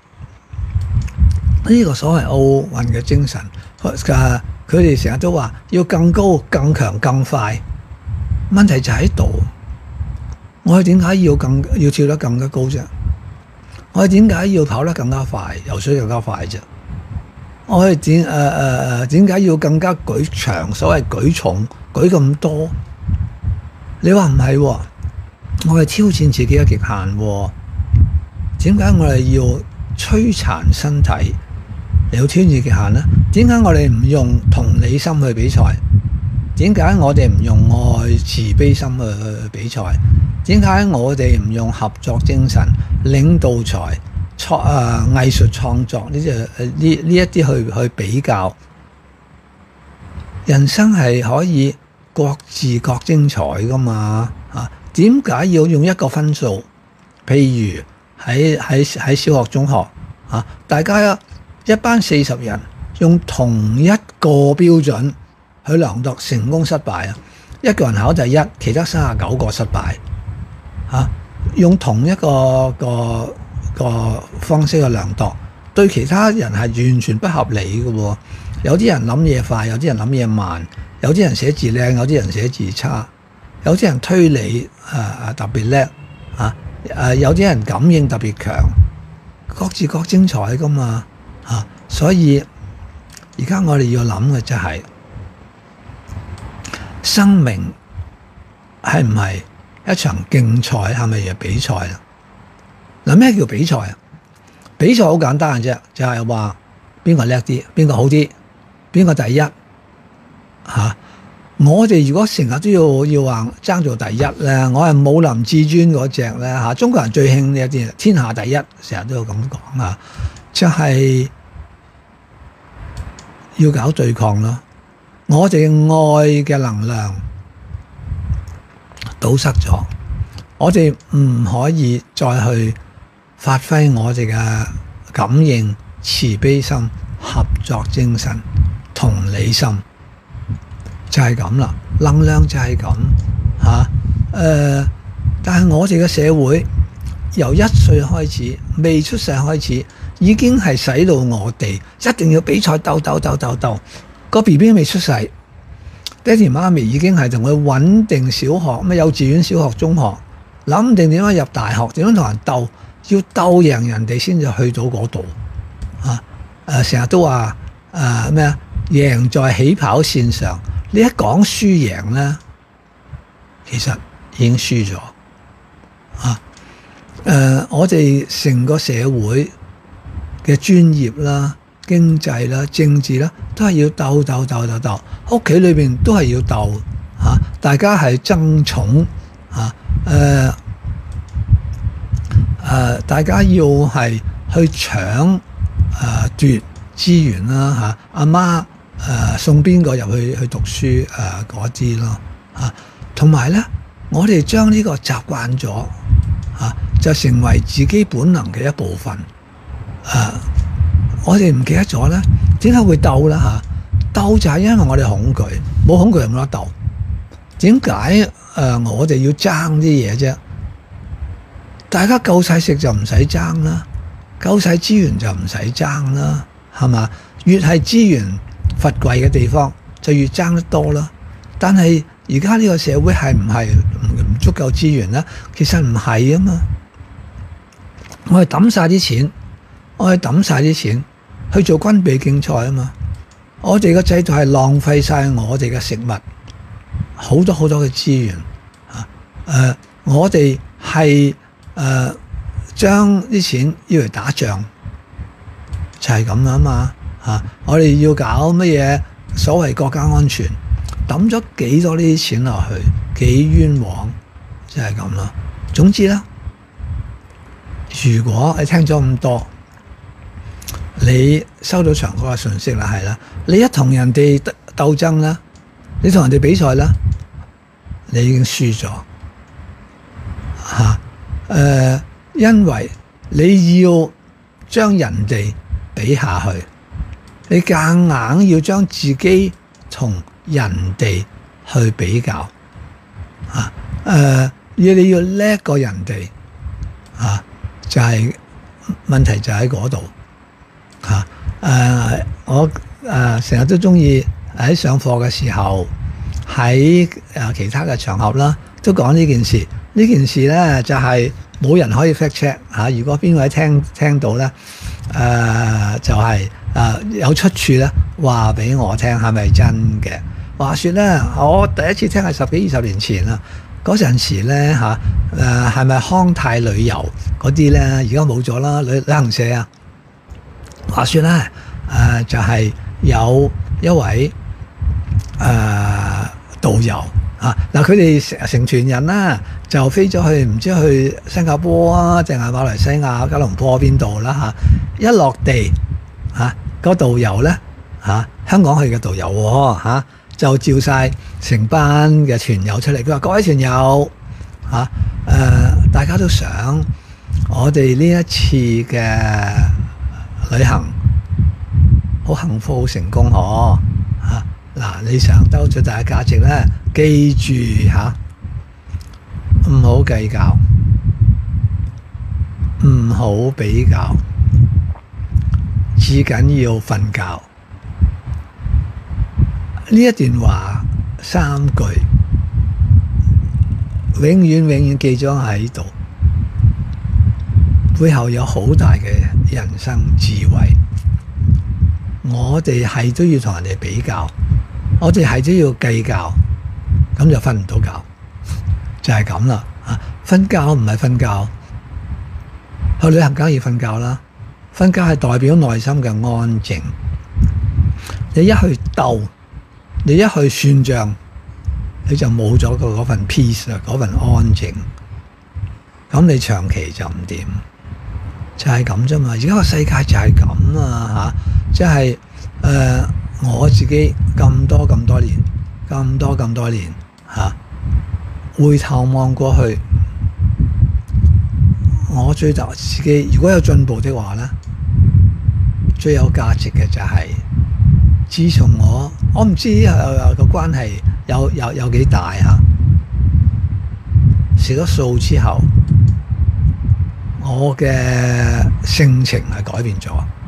呃這個所謂奧運嘅精神，誒佢哋成日都話要更高、更強、更快。問題就喺度，我哋點解要更要跳得更加高啫？我哋點解要跑得更加快、游水更加快啫？我哋點誒誒誒點解要更加舉長？所謂舉重舉咁多？你話唔係喎？我哋挑戰自己嘅極限喎。點解我哋要摧殘身體嚟到挑戰極限呢？點解我哋唔用同理心去比賽？點解我哋唔用愛慈悲心去去比賽？點解我哋唔用合作精神、領導才、創啊藝術創作呢？就呢呢一啲去去比較？人生係可以各自各精彩噶嘛？啊，點解要用一個分數？譬如喺喺喺小學、中學啊，大家一班四十人用同一個標準去量度成功失敗啊！一個人考第一，其他三十九個失敗啊！用同一個個個方式去量度，對其他人係完全不合理嘅喎。有啲人諗嘢快，有啲人諗嘢慢，有啲人寫字靚，有啲人寫字差，有啲人推理啊啊特別叻啊！誒有啲人感應特別強，各自各精彩噶嘛嚇，所以而家我哋要諗嘅就係、是、生命係唔係一場競賽，係咪嘢比賽啊？嗱，咩叫比賽啊？比賽好簡單嘅啫，就係話邊個叻啲，邊個好啲，邊個第一嚇。啊我哋如果成日都要要話爭做第一咧，我係武林至尊嗰隻咧嚇。中國人最興呢一啲天下第一，成日都要咁講啊，就係、是、要搞對抗咯。我哋愛嘅能量堵塞咗，我哋唔可以再去發揮我哋嘅感應、慈悲心、合作精神、同理心，就係咁啦。能量就係咁嚇。誒，但係我哋嘅社會由一歲開始，未出世開始，已經係洗腦我哋一定要比賽鬥鬥鬥鬥鬥。個 B B 未出世，爹哋媽咪已經係同佢穩定小學咩幼稚園、小學、中學，諗定點樣入大學，點樣同人鬥，要鬥贏人哋先至去到嗰度啊！誒，成日都話誒咩啊？贏在起跑線上。你一講輸贏咧，其實已經輸咗啊！誒、呃，我哋成個社會嘅專業啦、經濟啦、政治啦，都係要鬥鬥鬥鬥鬥。屋企裏邊都係要鬥嚇、啊，大家係爭寵嚇，誒、啊、誒、啊，大家要係去搶誒、啊、奪資源啦嚇。阿、啊、媽誒、啊、送邊個入去去讀書誒嗰啲咯嚇，同埋咧，我哋將呢個習慣咗嚇。啊就成為自己本能嘅一部分。誒、啊，我哋唔記得咗咧，點解會鬥咧嚇？鬥就係因為我哋恐懼，冇恐懼就冇得鬥。點解誒我哋要爭啲嘢啫？大家夠晒食就唔使爭啦，夠晒資源就唔使爭啦，係嘛？越係資源乏貴嘅地方，就越爭得多啦。但係而家呢個社會係唔係唔足夠資源咧？其實唔係啊嘛。我哋抌晒啲錢，我哋抌晒啲錢去做軍備競賽啊嘛！我哋嘅制度係浪費晒我哋嘅食物，好多好多嘅資源啊！誒、呃，我哋係誒將啲錢要嚟打仗，就係咁啊嘛嚇！我哋要搞乜嘢所謂國家安全，抌咗幾多呢啲錢落去，幾冤枉，就係咁啦。總之啦。如果你聽咗咁多，你收到長哥嘅信息啦，係啦，你一同人哋鬥爭啦，你同人哋比賽啦，你已經輸咗嚇。誒，因為你要將人哋比下去，你夾硬要將自己同人哋去比較嚇。誒，要你要叻過人哋嚇。就係、是、問題就喺嗰度嚇。誒，我誒成日都中意喺上課嘅時候，喺誒其他嘅場合啦，都講呢件事。呢件事咧就係、是、冇人可以 fact check 嚇。如果邊位聽聽到咧，誒、呃、就係、是、誒、呃、有出處咧，話俾我聽係咪真嘅？話説咧，我第一次聽係十幾二十年前啦。嗰陣時咧嚇，誒係咪康泰旅遊嗰啲咧？而家冇咗啦，旅旅行社啊。話説咧，誒、呃、就係、是、有一位誒、呃、導遊啊，嗱佢哋成成團人啦，就飛咗去唔知去新加坡啊，定係馬來西亞吉隆坡邊度啦嚇。一落地嚇，個導遊咧嚇，香港去嘅導遊喎嚇。就召晒成班嘅團友出嚟，佢話：各位團友嚇，誒、啊呃、大家都想我哋呢一次嘅旅行好幸福、好成功，嗬嚇。嗱、啊，你想得最大嘅價值咧，記住嚇，唔好計較，唔好比較，至緊要瞓覺。呢一段話三句，永遠永遠記咗喺度，背後有好大嘅人生智慧。我哋係都要同人哋比較，我哋係都要計較，咁就瞓唔到覺，就係咁啦。啊，瞓覺唔係瞓覺，去旅行梗要瞓覺啦。瞓覺係代表內心嘅安靜。你一去鬥，你一去算賬，你就冇咗個嗰份 peace 啊，嗰份安靜。咁你長期就唔掂，就係咁啫嘛。而家個世界就係咁啊嚇，即係誒我自己咁多咁多年，咁多咁多年嚇、啊，回頭望過去， 我最大自己如果有進步的話咧，最有價值嘅就係、是，自從我我唔知誒個關係有有有幾大嚇，食咗素之後，我嘅性情係改變咗。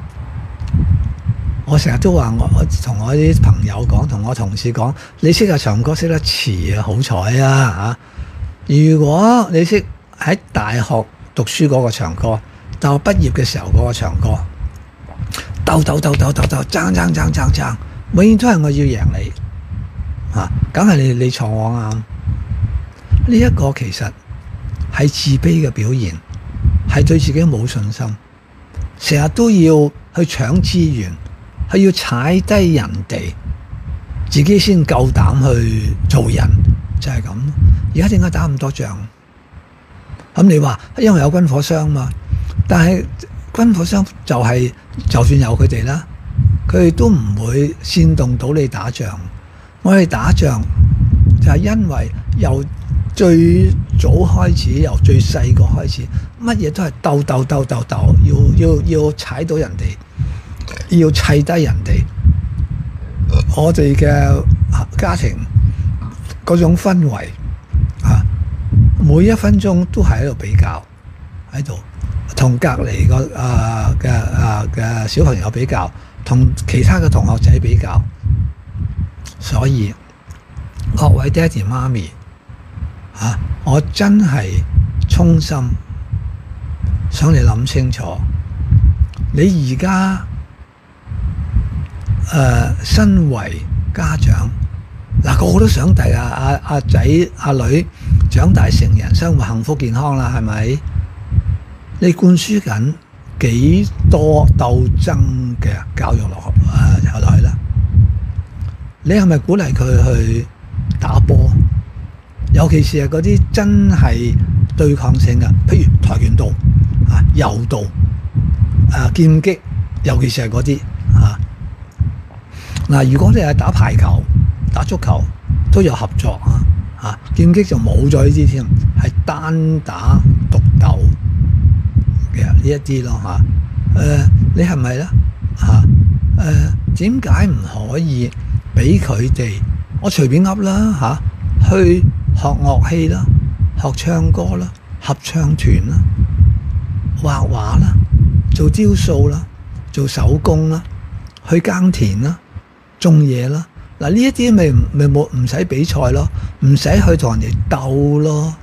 我成日都話我同我啲朋友講，同我同事講，你識啊唱歌識得詞啊，好彩啊嚇！如果你識喺大學讀書嗰個唱歌，大學畢業嘅時候嗰個唱歌，鬥鬥鬥鬥鬥鬥爭爭爭爭爭，永遠都係我要贏你嚇，梗係你你錯我啱。呢一個其實係自卑嘅表現，係對自己冇信心，成日都要去搶資源。係要踩低人哋，自己先夠膽去做人，就係咁。而家點解打咁多仗？咁你話因為有軍火商嘛？但係軍火商就係、是、就算有佢哋啦，佢哋都唔會煽動到你打仗。我哋打仗就係因為由最早開始，由最細個開始，乜嘢都係鬥鬥鬥鬥鬥，要要要踩到人哋。要砌低人哋，我哋嘅家庭嗰種氛圍啊，每一分鐘都係喺度比較，喺度同隔離個啊嘅啊嘅小朋友比較，同其他嘅同學仔比較，所以各位爹哋媽咪啊，我真係衷心想你諗清楚，你而家。誒、呃，身為家長，嗱個個都想第阿阿阿仔阿女長大成人，生活幸福健康啦，係咪？你灌輸緊幾多鬥爭嘅教育落誒落去啦？你係咪鼓勵佢去打波？尤其是係嗰啲真係對抗性嘅，譬如跆拳道啊、柔道、啊劍擊，尤其是係嗰啲啊。嗱，如果你係打排球、打足球都有合作啊，嚇劍擊就冇咗呢啲添，係單打獨鬥嘅呢一啲咯嚇。誒，你係咪咧嚇？誒，點解唔可以俾佢哋？我隨便噏啦嚇，去學樂器啦，學唱歌啦，合唱團啦，畫畫啦，做雕塑啦，做手工啦，去耕田啦。種嘢啦，嗱呢一啲咪咪冇唔使比賽咯，唔使去同人哋鬥咯，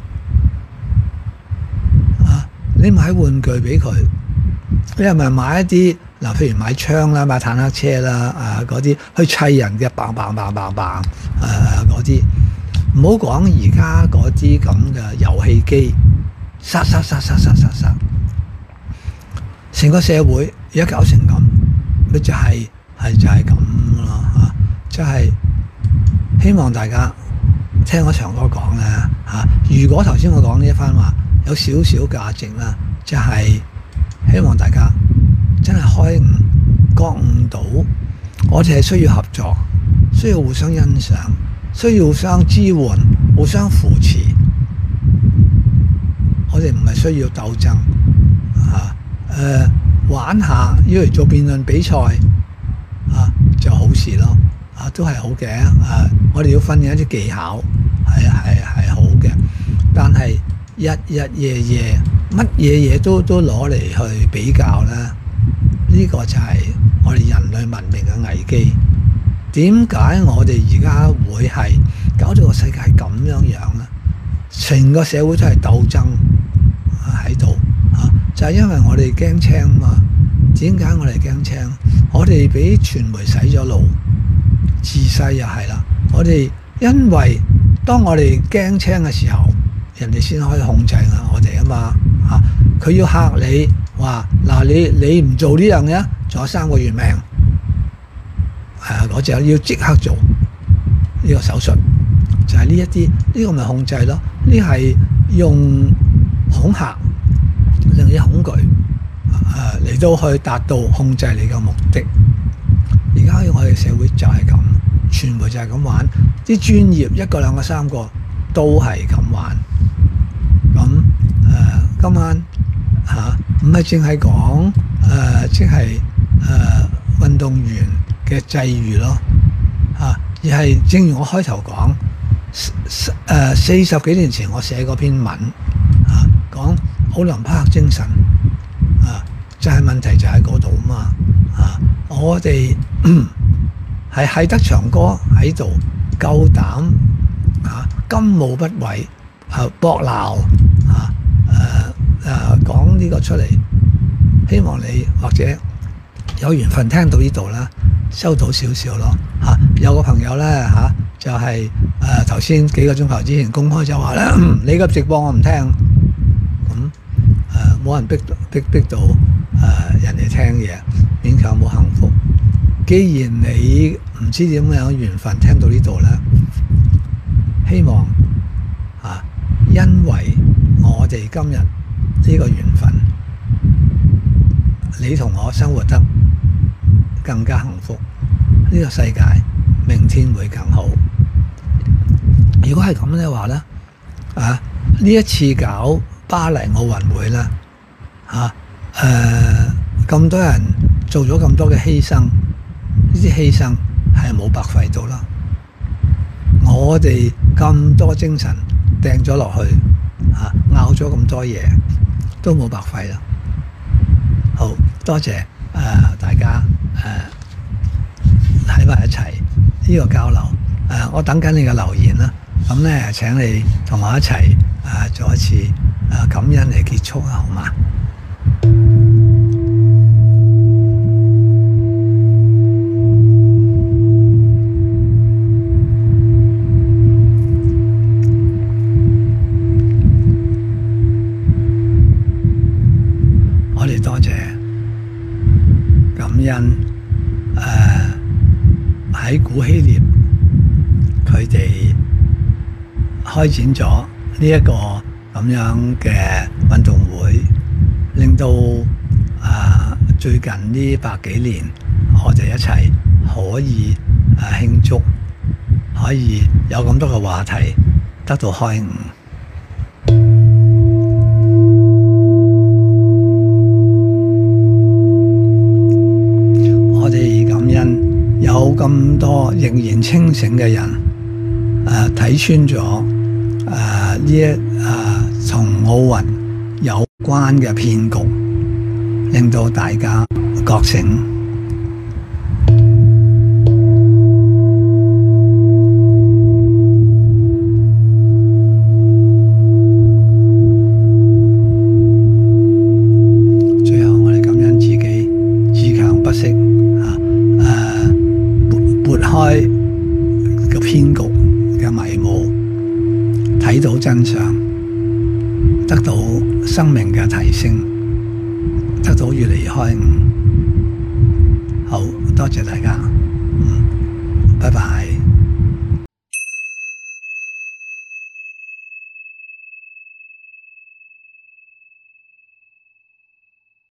啊！你買玩具俾佢，你係咪買一啲嗱？譬如買槍啦，買坦克車啦，啊嗰啲去砌人嘅棒棒棒棒棒，誒嗰啲，唔好講而家嗰啲咁嘅遊戲機，殺殺殺殺殺殺殺，成個社會而家搞成咁，咪就係、是、係就係咁。就係、是、希望大家聽我長哥講咧嚇。如果頭先我講呢一番話有少少價值啦，就係、是、希望大家真係開悟覺悟到，我哋係需要合作，需要互相欣賞，需要互相支援、互相扶持。我哋唔係需要鬥爭嚇。誒、呃、玩下，要嚟做辯論比賽啊，就好事咯。啊，都係好嘅。啊，我哋要訓練一啲技巧，係係係好嘅。但係日日夜夜乜嘢嘢都都攞嚟去比較咧，呢個就係我哋人類文明嘅危機。點解我哋而家會係搞到個世界咁樣樣咧？成個社會都係鬥爭喺度啊！就係因為我哋驚青嘛。點解我哋驚青？我哋俾傳媒洗咗腦。自細又係啦，我哋因為當我哋驚青嘅時候，人哋先可以控制我哋啊嘛嚇。佢要嚇你話嗱，你你唔做呢樣嘢，仲有三個月命，係啊，嗰隻要即刻做呢個手術，就係呢一啲，呢個咪控制咯。呢係用恐嚇令你恐懼啊嚟到去達到控制你嘅目的。而家我哋社會就係咁，傳媒就係咁玩，啲專業一個兩個三個都係咁玩。咁誒、呃，今晚嚇，唔係淨係講誒，即係誒運動員嘅際遇咯嚇，而係正如我開頭講，誒四十幾年前我寫嗰篇文啊，講奧林匹克精神啊，就係、是、問題就喺嗰度啊嘛啊！我哋係喺得長哥喺度夠膽啊，金武不諱啊，搏鬧啊誒誒講呢個出嚟，希望你或者有緣分聽到呢度啦，收到少少咯嚇、啊。有個朋友咧嚇、啊，就係誒頭先幾個鐘頭之前公開就話咧，你個直播我唔聽，咁誒冇人逼逼逼到誒、呃、人哋聽嘢，勉強冇幸福。既然你唔知點樣緣分聽到呢度咧，希望啊，因為我哋今日呢個緣分，你同我生活得更加幸福，呢個世界明天會更好。如果係咁嘅話咧，啊呢一次搞巴黎奧運會咧，嚇誒咁多人做咗咁多嘅犧牲，呢啲犧牲係冇白費到啦。我哋咁多精神掟咗落去，嚇拗咗咁多嘢，都冇白費啦。好多謝誒、呃、大家誒喺埋一齊呢、這個交流。誒、呃、我等緊你嘅留言啦。咁咧請你同我一齊誒、呃、做一次誒、呃、感恩嚟結束啊，好嘛？我哋多謝感恩誒喺古希臘佢哋開展咗呢一個咁樣嘅運動會，令到啊、呃、最近呢百幾年我哋一齊可以啊慶祝，可以有咁多嘅話題得到開悟。我哋感恩有咁多仍然清醒嘅人，誒睇穿咗誒呢一誒同奧運有關嘅騙局，令到大家覺醒。最後我哋感恩自己自強不息啊！誒撥撥開個騙局嘅迷霧，睇到真相，得到生命嘅提升，得到越嚟越開悟。好多謝大家，嗯，拜拜。